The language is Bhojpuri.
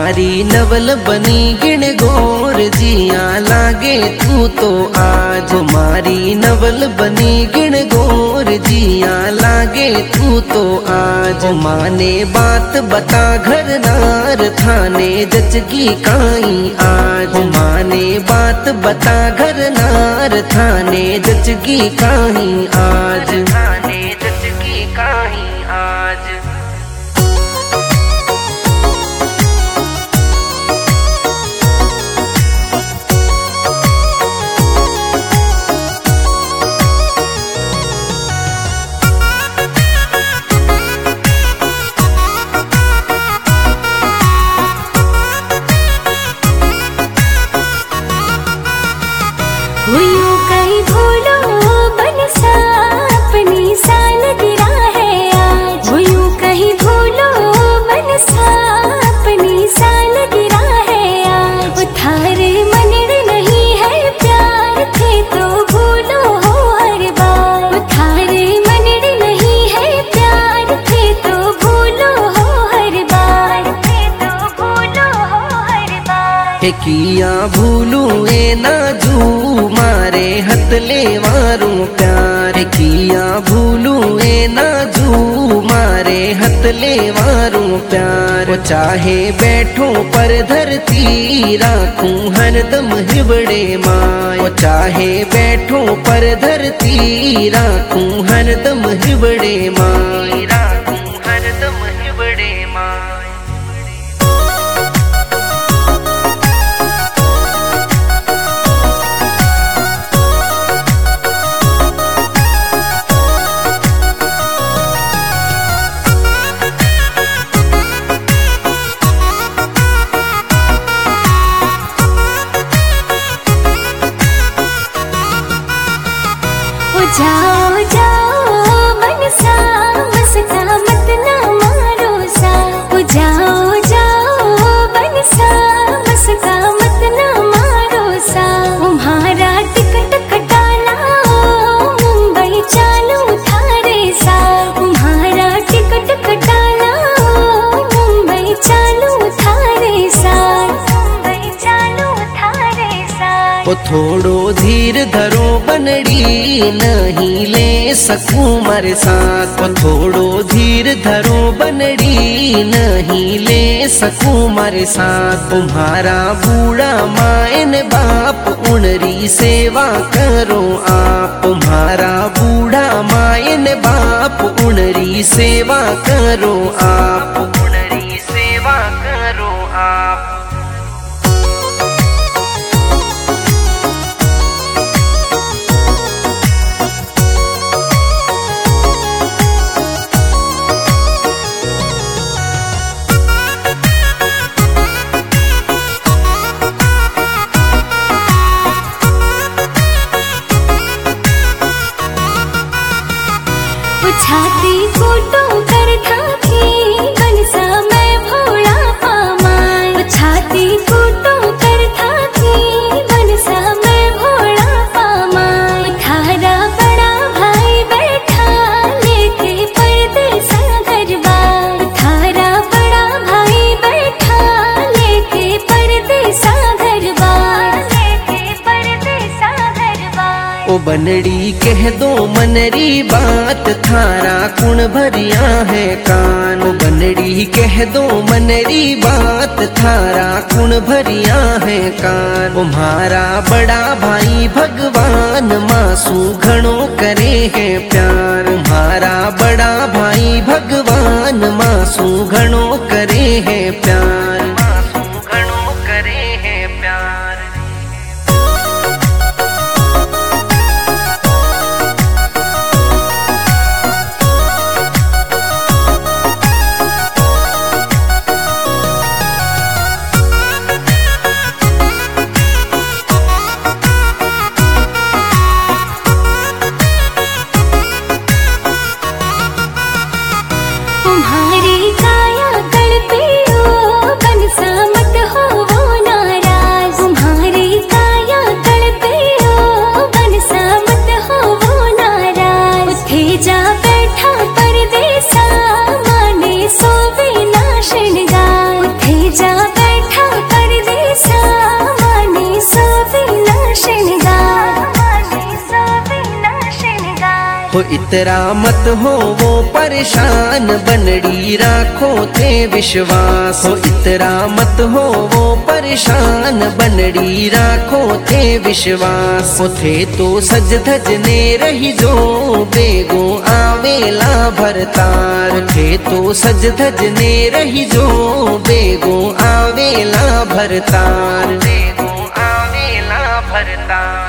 मारी नवल बनी गिण गोर जिया लागे तू तो आज। मारी नवल बनी गिण गोर जिया लागे तू तो आज। माने बात बता घर नार थाने जचगी काई आज। माने बात बता घर नार थाने जचगी काई आज। थाने जचगी काई आज। हुइयों कहीं भूलो बनसा अपनी सालगिरह है आज। हुइयों कहीं भूलो बनसा अपनी सालगिरह है आज। थारे मनड़ नहीं है प्यार थे तो भूलो हो हर बार। थारे मनड़ नहीं है प्यार थे तो भूलो हो हर बार। थे तो भूलो हो हर बार। किया भूलू ए नाजू मारे हथले वारू प्यार। किया भूलू ए नाजू मारे हथले वारू प्यार। चाहे बैठो पर धरती राखूं हरदम हिबड़े माय। चाहे बैठो पर धरती राखूं हरदम हिबड़े माय। राखूं हरदम हिबड़े माय। जाओ जाओ मनसा मस्ता मत ना मारो सा। जाओ जाओ मनसा मस्ता मत ना मारो सा। तुम्हारा टिकट कटाना मुंबई चालू थारे सा। तुम्हारा टिकट कटाना मुंबई चालू थारे सा। मुंबई चालू थारे सा। ओ थोड़ो धीर धरो बनड़ी नहीं ले सकूं मारे साथ। थोड़ो धीर धरो बनड़ी नहीं ले सकूं मारे साथ। तुम्हारा बूढ़ा मायन बाप उनरी सेवा करो आप। तुम्हारा बूढ़ा मायन बाप उनरी सेवा करो आप। उनरी सेवा करो आप। छाती फूटो कर ठाठी बनसा मैं भोला पामाय। छाती फूटो कर ठाठी बनसा मैं भोला पामाय। थारा बड़ा भाई बैठा लेके परदेसा घरबार। थारा बड़ा भाई बैठा लेके परदेसा घरबार। लेके परदेसा घरबार। ओ बनड़ी कह दो मनरी बात थारा कुण भरिया है कान। ओ बनड़ी कह दो मनरी बात थारा कुण भरिया है कान। तुम्हारा बड़ा भाई भगवान मासू घणो करे है प्यार। तुम्हारा बड़ा भाई भगवान मासू घणो करे है प्यार। मासू घणो करे है प्यार। तुम्हारी काया गढ़ पे ओ हो इतरा मत हो वो परेशान, बनड़ी राखो थे विश्वास। हो इतरा मत हो वो परेशान, बनड़ी राखो थे विश्वास। हो थे तो सज धजने रही जो, बेगो आवेला भरतार। थे तो सज धजने रही जो, बेगो आवेला भरतार। बेगो आवेला भरतार।